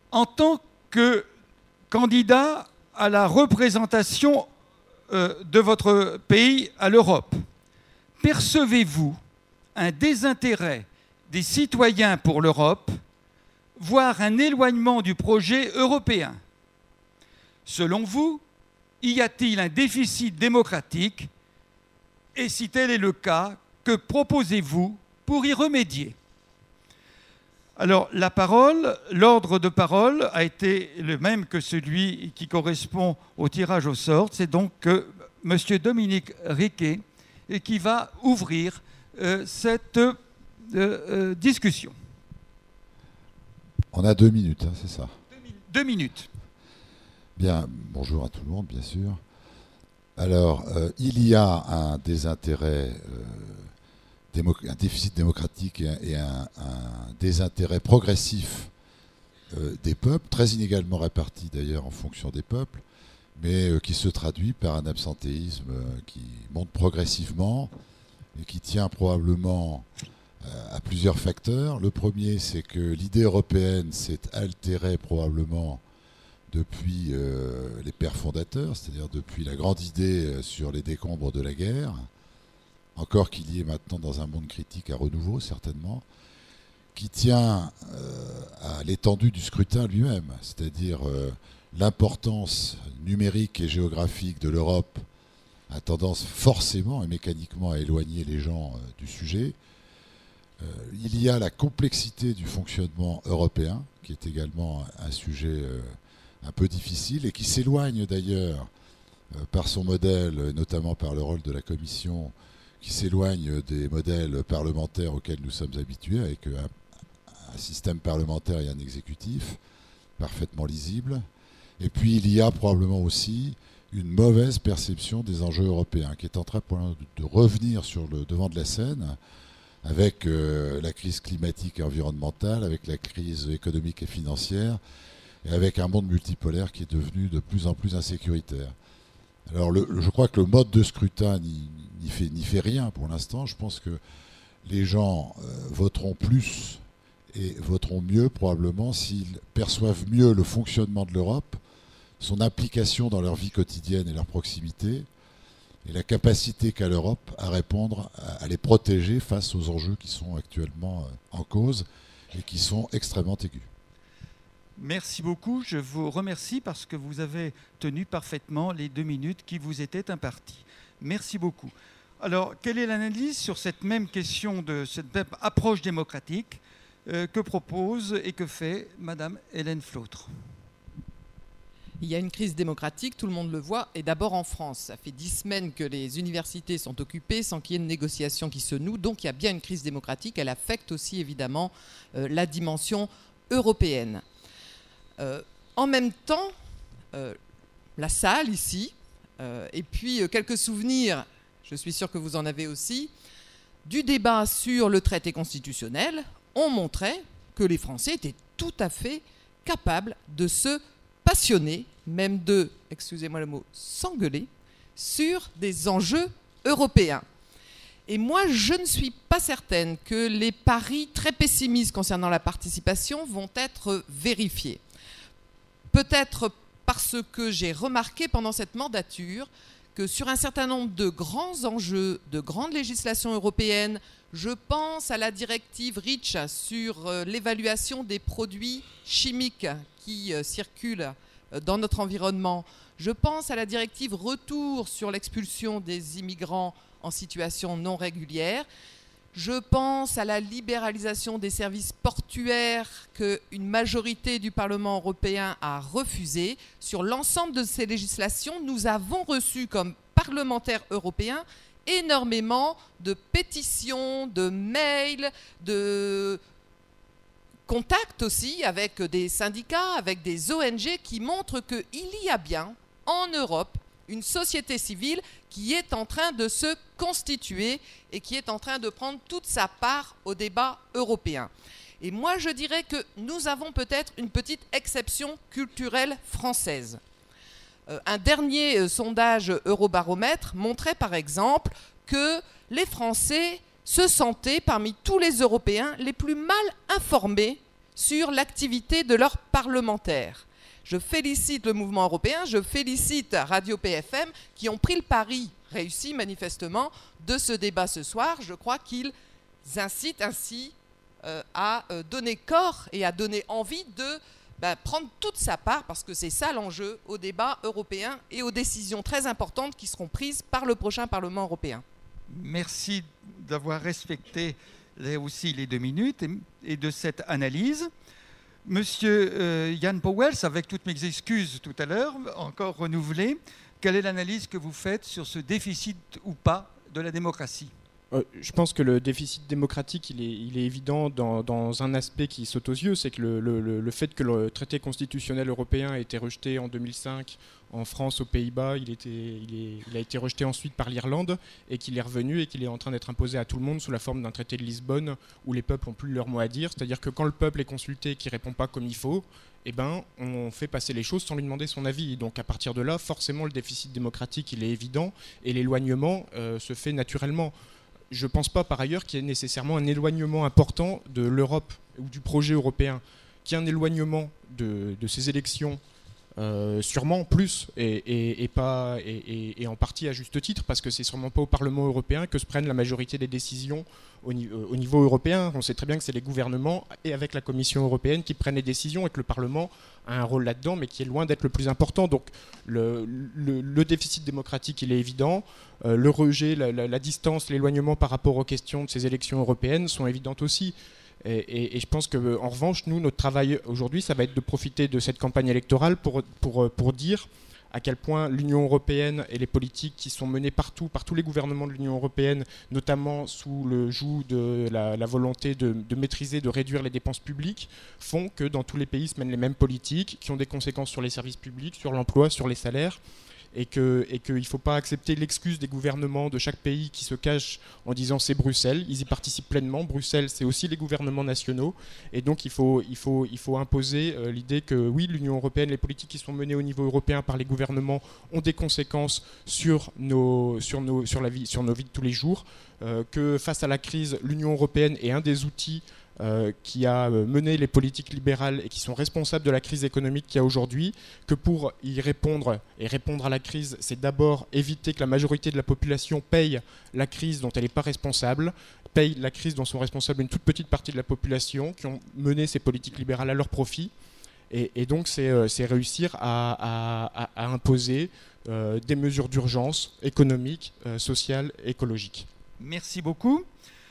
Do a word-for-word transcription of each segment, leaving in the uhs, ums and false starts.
En tant que candidat à la représentation euh, de votre pays à l'Europe, percevez-vous un désintérêt des citoyens pour l'Europe, voire un éloignement du projet européen? Selon vous, y a-t-il un déficit démocratique? Et si tel est le cas, que proposez-vous pour y remédier? Alors, la parole, l'ordre de parole a été le même que celui qui correspond au tirage au sort. C'est donc euh, M. Dominique Riquet qui va ouvrir euh, cette euh, euh, discussion. On a deux minutes, hein, c'est ça? Deux, min deux minutes. Bien, bonjour à tout le monde, bien sûr. Alors, euh, il y a un désintérêt... Euh, un déficit démocratique et un, un désintérêt progressif euh, des peuples, très inégalement répartis d'ailleurs en fonction des peuples, mais euh, qui se traduit par un absentéisme euh, qui monte progressivement et qui tient probablement euh, à plusieurs facteurs. Le premier, c'est que l'idée européenne s'est altérée probablement depuis euh, les pères fondateurs, c'est-à-dire depuis la grande idée euh, sur les décombres de la guerre. Encore qu'il y ait maintenant dans un monde critique à renouveau, certainement, qui tient euh, à l'étendue du scrutin lui-même, c'est-à-dire euh, l'importance numérique et géographique de l'Europe a tendance forcément et mécaniquement à éloigner les gens euh, du sujet. Euh, il y a la complexité du fonctionnement européen, qui est également un sujet euh, un peu difficile et qui s'éloigne d'ailleurs euh, par son modèle, notamment par le rôle de la Commission, qui s'éloigne des modèles parlementaires auxquels nous sommes habitués, avec un, un système parlementaire et un exécutif parfaitement lisible. Et puis il y a probablement aussi une mauvaise perception des enjeux européens, qui est en train de revenir sur le devant de la scène, avec euh, la crise climatique et environnementale, avec la crise économique et financière, et avec un monde multipolaire qui est devenu de plus en plus insécuritaire. Alors le, je crois que le mode de scrutin n'y n'y fait, n'y fait rien pour l'instant. Je pense que les gens euh, voteront plus et voteront mieux probablement s'ils perçoivent mieux le fonctionnement de l'Europe, son implication dans leur vie quotidienne et leur proximité, et la capacité qu'a l'Europe à répondre, à, à les protéger face aux enjeux qui sont actuellement euh, en cause et qui sont extrêmement aigus. Merci beaucoup. Je vous remercie parce que vous avez tenu parfaitement les deux minutes qui vous étaient imparties. Merci beaucoup. Alors, quelle est l'analyse sur cette même question, de cette même approche démocratique euh, que propose et que fait Madame Hélène Flautre? Il y a une crise démocratique, tout le monde le voit, et d'abord en France. Ça fait dix semaines que les universités sont occupées sans qu'il y ait une négociation qui se noue. Donc il y a bien une crise démocratique. Elle affecte aussi évidemment euh, la dimension européenne. Euh, en même temps, euh, la salle ici, Euh, et puis, euh, quelques souvenirs, je suis sûr que vous en avez aussi, du débat sur le traité constitutionnel ont montré que les Français étaient tout à fait capables de se passionner, même de, excusez-moi le mot, s'engueuler, sur des enjeux européens. Et moi, je ne suis pas certaine que les paris très pessimistes concernant la participation vont être vérifiés. Peut-être parce que j'ai remarqué pendant cette mandature que sur un certain nombre de grands enjeux, de grandes législations européennes, je pense à la directive REACH sur l'évaluation des produits chimiques qui circulent dans notre environnement. Je pense à la directive Retour sur l'expulsion des immigrants en situation non régulière. Je pense à la libéralisation des services portuaires qu'une majorité du Parlement européen a refusé. Sur l'ensemble de ces législations, nous avons reçu comme parlementaires européens énormément de pétitions, de mails, de contacts aussi avec des syndicats, avec des O N G qui montrent qu'il y a bien en Europe une société civile qui est en train de se constituer et qui est en train de prendre toute sa part au débat européen. Et moi, je dirais que nous avons peut-être une petite exception culturelle française. Euh, un dernier euh, sondage Eurobaromètre montrait par exemple que les Français se sentaient parmi tous les Européens les plus mal informés sur l'activité de leurs parlementaires. Je félicite le mouvement européen, je félicite Radio P F M qui ont pris le pari, réussi manifestement, de ce débat ce soir. Je crois qu'ils incitent ainsi euh, à euh, donner corps et à donner envie de ben, prendre toute sa part, parce que c'est ça l'enjeu, au débat européen et aux décisions très importantes qui seront prises par le prochain Parlement européen. Merci d'avoir respecté là aussi les deux minutes et, et de cette analyse. Monsieur euh, Ian Powell, avec toutes mes excuses tout à l'heure, encore renouvelées, quelle est l'analyse que vous faites sur ce déficit ou pas de la démocratie ? Euh, je pense que le déficit démocratique, il est, il est évident dans, dans un aspect qui saute aux yeux, c'est que le, le, le fait que le traité constitutionnel européen a été rejeté en deux mille cinq en France, aux Pays-Bas, il, était, il, est, il a été rejeté ensuite par l'Irlande et qu'il est revenu et qu'il est en train d'être imposé à tout le monde sous la forme d'un traité de Lisbonne où les peuples n'ont plus leur mot à dire. C'est-à-dire que quand le peuple est consulté et qu'il ne répond pas comme il faut, eh ben, on fait passer les choses sans lui demander son avis. Donc à partir de là, forcément, le déficit démocratique, il est évident et l'éloignement euh, se fait naturellement. Je ne pense pas par ailleurs qu'il y ait nécessairement un éloignement important de l'Europe ou du projet européen, qu'il y ait un éloignement de, de ces élections, euh, sûrement plus, et, et, et, pas, et, et, et en partie à juste titre, parce que c'est sûrement pas au Parlement européen que se prennent la majorité des décisions au, au niveau européen. On sait très bien que c'est les gouvernements et avec la Commission européenne qui prennent les décisions et que le Parlement a un rôle là-dedans, mais qui est loin d'être le plus important. Donc le, le, le déficit démocratique, il est évident. Euh, le rejet, la, la, la distance, l'éloignement par rapport aux questions de ces élections européennes sont évidentes aussi. Et, et, et je pense qu'en revanche, nous, notre travail aujourd'hui, ça va être de profiter de cette campagne électorale pour, pour, pour dire à quel point l'Union européenne et les politiques qui sont menées partout, par tous les gouvernements de l'Union européenne, notamment sous le joug de la, la volonté de, de maîtriser, de réduire les dépenses publiques, font que dans tous les pays se mènent les mêmes politiques qui ont des conséquences sur les services publics, sur l'emploi, sur les salaires. Et qu'il et que ne faut pas accepter l'excuse des gouvernements de chaque pays qui se cachent en disant c'est Bruxelles. Ils y participent pleinement. Bruxelles, c'est aussi les gouvernements nationaux. Et donc il faut, il faut, il faut imposer euh, l'idée que oui, l'Union européenne, les politiques qui sont menées au niveau européen par les gouvernements ont des conséquences sur nos, sur nos, sur la vie, sur nos vies de tous les jours. Euh, que face à la crise, l'Union européenne est un des outils Euh, qui a mené les politiques libérales et qui sont responsables de la crise économique qu'il y a aujourd'hui, que pour y répondre et répondre à la crise, c'est d'abord éviter que la majorité de la population paye la crise dont elle n'est pas responsable, paye la crise dont sont responsables une toute petite partie de la population qui ont mené ces politiques libérales à leur profit. Et, et donc c'est, euh, c'est réussir à, à, à imposer euh, des mesures d'urgence économiques, euh, sociales, écologiques. Merci beaucoup.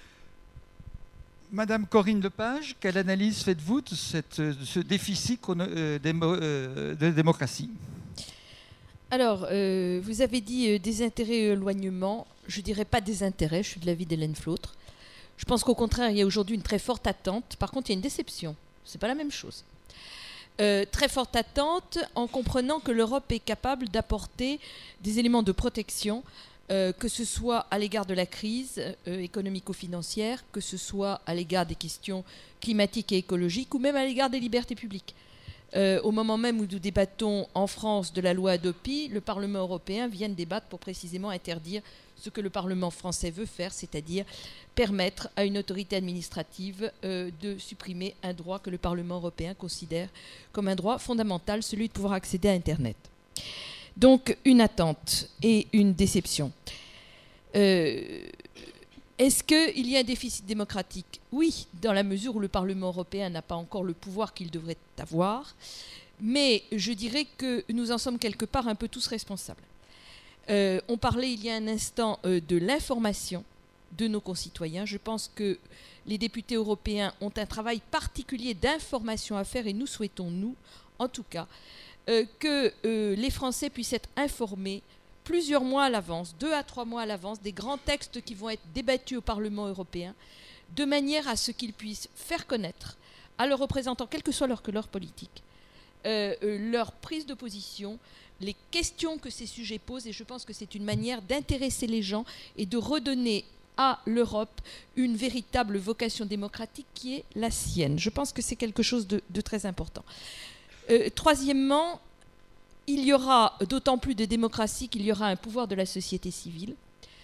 Madame Corinne Lepage, quelle analyse faites-vous de, cette, de ce déficit de démocratie ? Alors, euh, vous avez dit euh, désintérêt et éloignement. Je ne dirais pas désintérêt, je suis de l'avis d'Hélène Flautre. Je pense qu'au contraire, il y a aujourd'hui une très forte attente. Par contre, il y a une déception. Ce n'est pas la même chose. Euh, très forte attente en comprenant que l'Europe est capable d'apporter des éléments de protection, Euh, que ce soit à l'égard de la crise euh, économico-financière, que ce soit à l'égard des questions climatiques et écologiques, ou même à l'égard des libertés publiques. Euh, au moment même où nous débattons en France de la loi Hadopi, le Parlement européen vient de débattre pour précisément interdire ce que le Parlement français veut faire, c'est-à-dire permettre à une autorité administrative euh, de supprimer un droit que le Parlement européen considère comme un droit fondamental, celui de pouvoir accéder à Internet. Donc, une attente et une déception. Euh, est-ce qu'il y a un déficit démocratique ? Oui, dans la mesure où le Parlement européen n'a pas encore le pouvoir qu'il devrait avoir. Mais je dirais que nous en sommes quelque part un peu tous responsables. Euh, on parlait il y a un instant euh, de l'information de nos concitoyens. Je pense que les députés européens ont un travail particulier d'information à faire et nous souhaitons, nous, en tout cas, Euh, que euh, les Français puissent être informés plusieurs mois à l'avance, deux à trois mois à l'avance, des grands textes qui vont être débattus au Parlement européen, de manière à ce qu'ils puissent faire connaître à leurs représentants, quelle que soit leur couleur politique, euh, euh, leur prise de position, les questions que ces sujets posent, et je pense que c'est une manière d'intéresser les gens et de redonner à l'Europe une véritable vocation démocratique qui est la sienne. Je pense que c'est quelque chose de, de très important. Euh, troisièmement, il y aura d'autant plus de démocratie qu'il y aura un pouvoir de la société civile.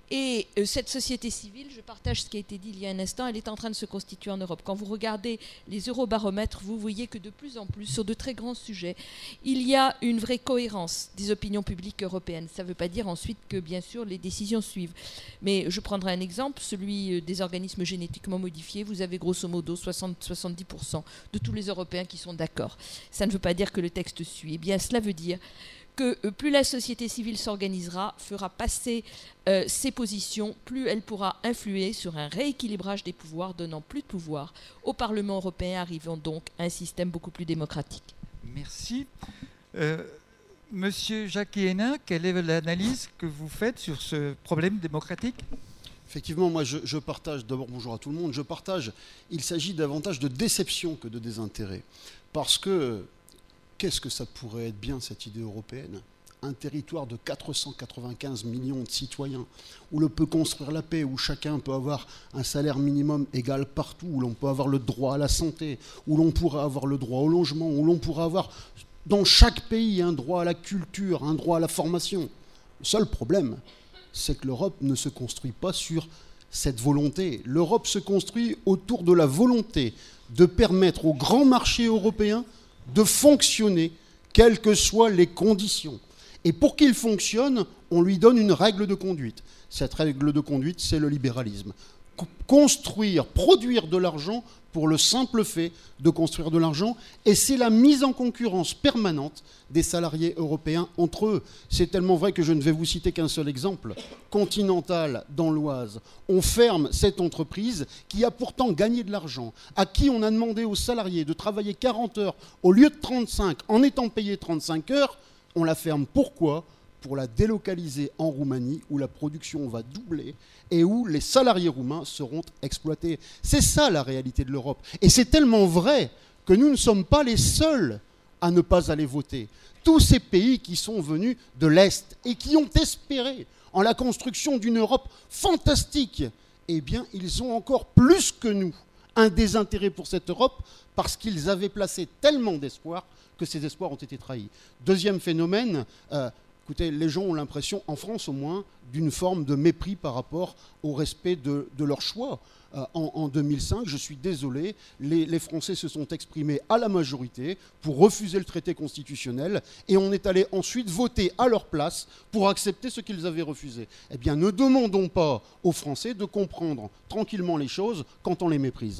Et euh, cette société civile, je partage ce qui a été dit il y a un instant, elle est en train de se constituer en Europe. Quand vous regardez les eurobaromètres, vous voyez que de plus en plus, sur de très grands sujets, il y a une vraie cohérence des opinions publiques européennes. Ça ne veut pas dire ensuite que, bien sûr, les décisions suivent. Mais je prendrai un exemple, celui des organismes génétiquement modifiés. Vous avez grosso modo soixante à soixante-dix pour cent de tous les Européens qui sont d'accord. Ça ne veut pas dire que le texte suit. Eh bien, cela veut dire que plus la société civile s'organisera, fera passer euh, ses positions, plus elle pourra influer sur un rééquilibrage des pouvoirs, donnant plus de pouvoir au Parlement européen, arrivant donc à un système beaucoup plus démocratique. Merci. Euh, Monsieur Jacques Hénin, quelle est l'analyse que vous faites sur ce problème démocratique ? Effectivement, moi je, je partage, d'abord bonjour à tout le monde, je partage, il s'agit davantage de déception que de désintérêt. Parce que, qu'est-ce que ça pourrait être bien cette idée européenne ? Un territoire de quatre cent quatre-vingt-quinze millions de citoyens, où l'on peut construire la paix, où chacun peut avoir un salaire minimum égal partout, où l'on peut avoir le droit à la santé, où l'on pourra avoir le droit au logement, où l'on pourra avoir dans chaque pays un droit à la culture, un droit à la formation. Le seul problème, c'est que l'Europe ne se construit pas sur cette volonté. L'Europe se construit autour de la volonté de permettre au grand marché européen de fonctionner, quelles que soient les conditions. Et pour qu'il fonctionne, on lui donne une règle de conduite. Cette règle de conduite, c'est le libéralisme. Construire, produire de l'argent pour le simple fait de construire de l'argent, et c'est la mise en concurrence permanente des salariés européens entre eux. C'est tellement vrai que je ne vais vous citer qu'un seul exemple. Continental, dans l'Oise, on ferme cette entreprise qui a pourtant gagné de l'argent, à qui on a demandé aux salariés de travailler quarante heures au lieu de trente-cinq, en étant payés trente-cinq heures, on la ferme. Pourquoi ? Pour la délocaliser en Roumanie, où la production va doubler et où les salariés roumains seront exploités. C'est ça la réalité de l'Europe. Et c'est tellement vrai que nous ne sommes pas les seuls à ne pas aller voter. Tous ces pays qui sont venus de l'Est et qui ont espéré en la construction d'une Europe fantastique, eh bien, ils ont encore plus que nous un désintérêt pour cette Europe parce qu'ils avaient placé tellement d'espoir que ces espoirs ont été trahis. Deuxième phénomène, euh, écoutez, les gens ont l'impression, en France au moins, d'une forme de mépris par rapport au respect de, de leur choix. Euh, en, en deux mille cinq, je suis désolé, les, les Français se sont exprimés à la majorité pour refuser le traité constitutionnel et on est allé ensuite voter à leur place pour accepter ce qu'ils avaient refusé. Eh bien, ne demandons pas aux Français de comprendre tranquillement les choses quand on les méprise.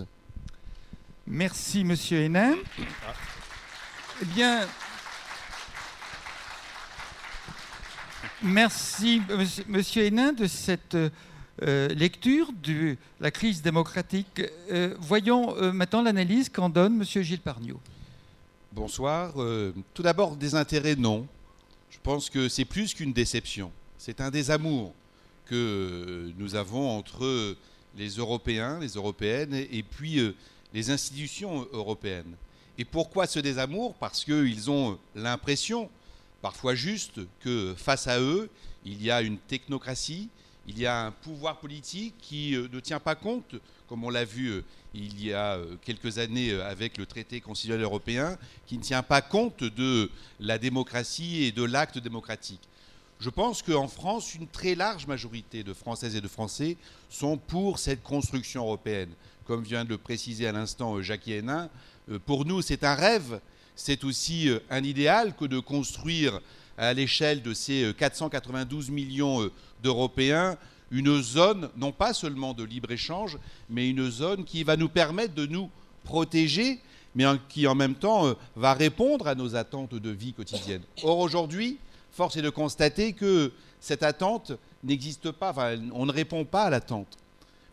Merci, Monsieur Hénin. Eh bien... Merci, Monsieur Hénin, de cette euh, lecture de la crise démocratique. Euh, voyons euh, maintenant l'analyse qu'en donne Monsieur Gilles Pargneaux. Bonsoir. Euh, tout d'abord, désintérêt, non. Je pense que c'est plus qu'une déception. C'est un désamour que nous avons entre les Européens, les Européennes et puis euh, les institutions européennes. Et pourquoi ce désamour ? Parce qu'ils ont l'impression, parfois juste, que face à eux, il y a une technocratie, il y a un pouvoir politique qui euh, ne tient pas compte, comme on l'a vu euh, il y a euh, quelques années euh, avec le traité constitutionnel européen, qui ne tient pas compte de la démocratie et de l'acte démocratique. Je pense qu'en France, une très large majorité de Françaises et de Français sont pour cette construction européenne. Comme vient de le préciser à l'instant Jacques Hénin, euh, pour nous, c'est un rêve. C'est aussi un idéal que de construire à l'échelle de ces quatre cent quatre-vingt-douze millions d'Européens une zone, non pas seulement de libre-échange, mais une zone qui va nous permettre de nous protéger, mais qui en même temps va répondre à nos attentes de vie quotidienne. Or aujourd'hui, force est de constater que cette attente n'existe pas, enfin, on ne répond pas à l'attente. Pourquoi ?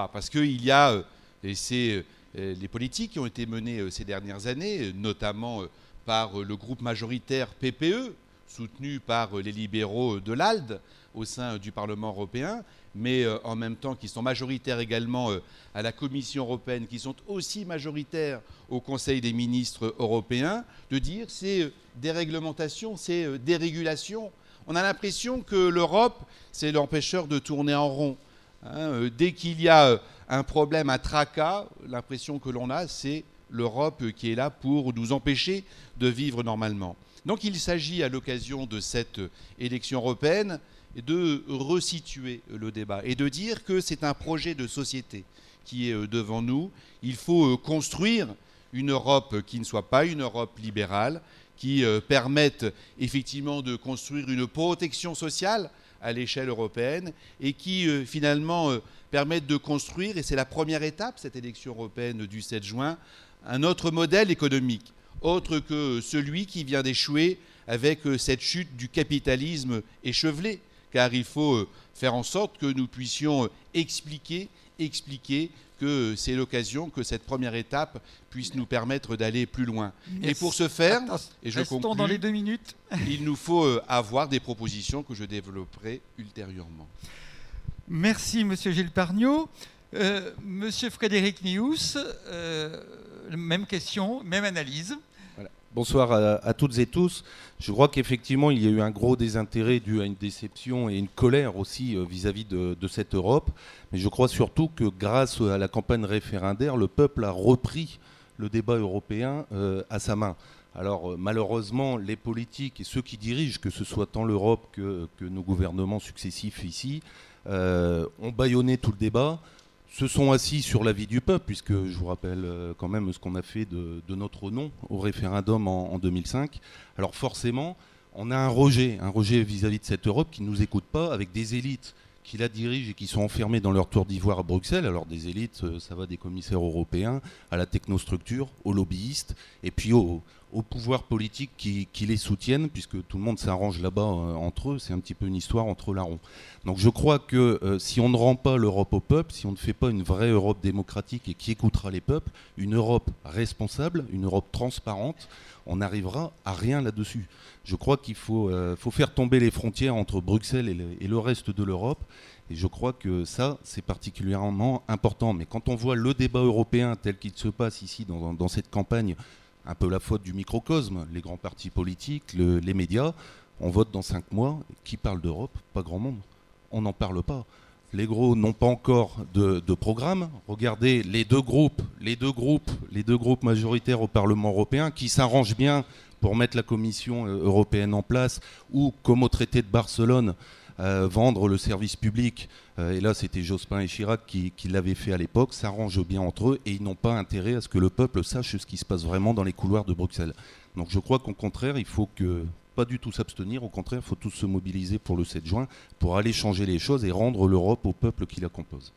Parce qu'il y a, et c'est... les politiques qui ont été menées ces dernières années, notamment par le groupe majoritaire P P E, soutenu par les libéraux de l'A L D au sein du Parlement européen, mais en même temps qui sont majoritaires également à la Commission européenne, qui sont aussi majoritaires au Conseil des ministres européens, de dire c'est déréglementation, c'est dérégulation. On a l'impression que l'Europe, c'est l'empêcheur de tourner en rond. Hein, dès qu'il y a un problème, un tracas, l'impression que l'on a, c'est l'Europe qui est là pour nous empêcher de vivre normalement. Donc il s'agit, à l'occasion de cette élection européenne, de resituer le débat et de dire que c'est un projet de société qui est devant nous. Il faut construire une Europe qui ne soit pas une Europe libérale, qui permette effectivement de construire une protection sociale à l'échelle européenne et qui finalement permette de construire, et c'est la première étape, cette élection européenne du sept juin, un autre modèle économique, autre que celui qui vient d'échouer avec cette chute du capitalisme échevelé, car il faut faire en sorte que nous puissions expliquer, expliquer que c'est l'occasion que cette première étape puisse nous permettre d'aller plus loin. Merci. Et pour ce faire, Attends, et je restons conclus, dans les deux minutes. il nous faut avoir des propositions que je développerai ultérieurement. Merci, Monsieur Gilles Pargnot. Euh, Monsieur Frédéric Nious, euh, même question, même analyse. Voilà. Bonsoir à, à toutes et tous. Je crois qu'effectivement, il y a eu un gros désintérêt dû à une déception et une colère aussi euh, vis-à-vis de, de cette Europe. Mais je crois surtout que grâce à la campagne référendaire, le peuple a repris le débat européen euh, à sa main. Alors euh, malheureusement, les politiques et ceux qui dirigent, que ce soit tant l'Europe que, que nos gouvernements successifs ici, euh, ont bâillonné tout le débat, se sont assis sur l'avis du peuple, puisque je vous rappelle euh, quand même ce qu'on a fait de, de notre nom au référendum en, en deux mille cinq. Alors forcément, on a un rejet, un rejet vis-à-vis de cette Europe qui ne nous écoute pas, avec des élites qui la dirigent et qui sont enfermés dans leur tour d'ivoire à Bruxelles. Alors des élites, ça va des commissaires européens à la technostructure, aux lobbyistes, et puis aux, aux pouvoirs politiques qui, qui les soutiennent, puisque tout le monde s'arrange là-bas euh, entre eux. C'est un petit peu une histoire entre larrons. Donc je crois que euh, si on ne rend pas l'Europe au peuple, si on ne fait pas une vraie Europe démocratique et qui écoutera les peuples, une Europe responsable, une Europe transparente, on n'arrivera à rien là-dessus. Je crois qu'il faut, euh, faut faire tomber les frontières entre Bruxelles et le, et le reste de l'Europe. Et je crois que ça, c'est particulièrement important. Mais quand on voit le débat européen tel qu'il se passe ici dans, dans cette campagne, un peu la faute du microcosme, les grands partis politiques, le, les médias, on vote dans cinq mois. Qui parle d'Europe? Pas grand monde. On n'en parle pas. Les gros n'ont pas encore de, de programme. Regardez les deux groupes, les deux groupes, les deux groupes majoritaires au Parlement européen qui s'arrangent bien pour mettre la Commission européenne en place, ou comme au traité de Barcelone, euh, vendre le service public. Euh, et là, c'était Jospin et Chirac qui, qui l'avaient fait à l'époque. S'arrangent bien entre eux et ils n'ont pas intérêt à ce que le peuple sache ce qui se passe vraiment dans les couloirs de Bruxelles. Donc je crois qu'au contraire, il faut que pas du tout s'abstenir. Au contraire, il faut tous se mobiliser pour le sept juin pour aller changer les choses et rendre l'Europe au peuple qui la compose.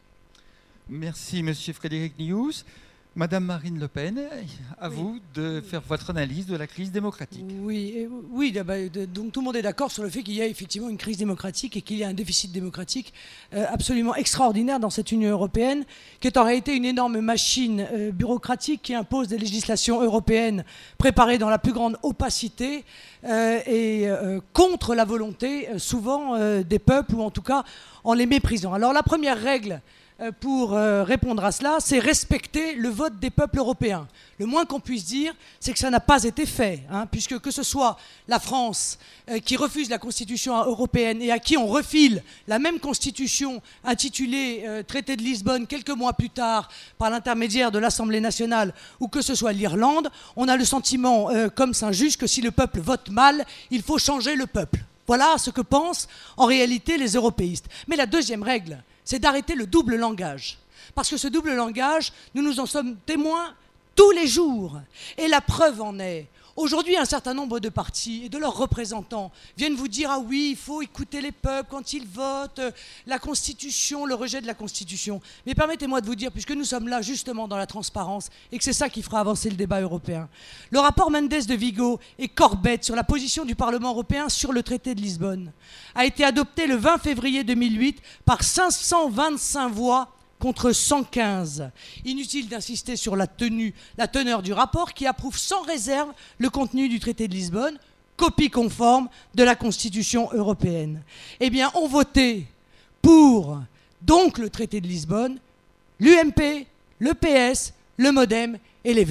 Merci, Monsieur Frédéric Nious. Madame Marine Le Pen, à oui. vous de faire votre analyse de la crise démocratique. Oui, oui donc tout le monde est d'accord sur le fait qu'il y a effectivement une crise démocratique et qu'il y a un déficit démocratique euh, absolument extraordinaire dans cette Union européenne, qui est en réalité une énorme machine euh, bureaucratique qui impose des législations européennes préparées dans la plus grande opacité euh, et euh, contre la volonté euh, souvent euh, des peuples, ou en tout cas en les méprisant. Alors la première règle pour euh, répondre à cela, c'est respecter le vote des peuples européens. Le moins qu'on puisse dire, c'est que ça n'a pas été fait, hein, puisque que ce soit la France euh, qui refuse la Constitution européenne et à qui on refile la même Constitution intitulée euh, Traité de Lisbonne quelques mois plus tard par l'intermédiaire de l'Assemblée nationale, ou que ce soit l'Irlande, on a le sentiment, euh, comme Saint-Just, que si le peuple vote mal, il faut changer le peuple. Voilà ce que pensent en réalité les européistes. Mais la deuxième règle, c'est d'arrêter le double langage. Parce que ce double langage, nous nous en sommes témoins tous les jours. Et la preuve en est, aujourd'hui, un certain nombre de partis et de leurs représentants viennent vous dire « Ah oui, il faut écouter les peuples quand ils votent, la Constitution, le rejet de la Constitution ». Mais permettez-moi de vous dire, puisque nous sommes là justement dans la transparence et que c'est ça qui fera avancer le débat européen, le rapport Mendes de Vigo et Corbett sur la position du Parlement européen sur le traité de Lisbonne a été adopté le vingt février deux mille huit par cinq cent vingt-cinq voix contre cent quinze. Inutile d'insister sur la, tenue, la teneur du rapport qui approuve sans réserve le contenu du traité de Lisbonne, copie conforme de la Constitution européenne. Eh bien, ont voté pour donc le traité de Lisbonne l'U M P, le P S, le MoDem et les Verts.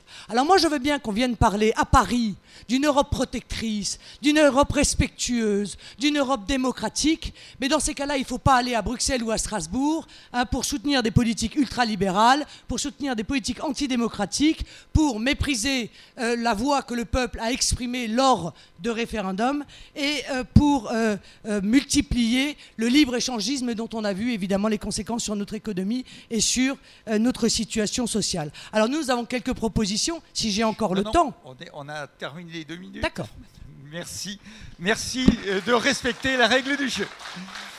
Alors moi, je veux bien qu'on vienne parler à Paris d'une Europe protectrice, d'une Europe respectueuse, d'une Europe démocratique, mais dans ces cas-là, il ne faut pas aller à Bruxelles ou à Strasbourg hein, pour soutenir des politiques ultralibérales, pour soutenir des politiques antidémocratiques, pour mépriser euh, la voix que le peuple a exprimée lors de référendums et euh, pour euh, euh, multiplier le libre-échangisme dont on a vu évidemment les conséquences sur notre économie et sur euh, notre situation sociale. Alors nous avons quelques propositions, si j'ai encore non, le non, temps. On, est, on a terminé les deux minutes. D'accord. Merci. Merci de respecter la règle du jeu.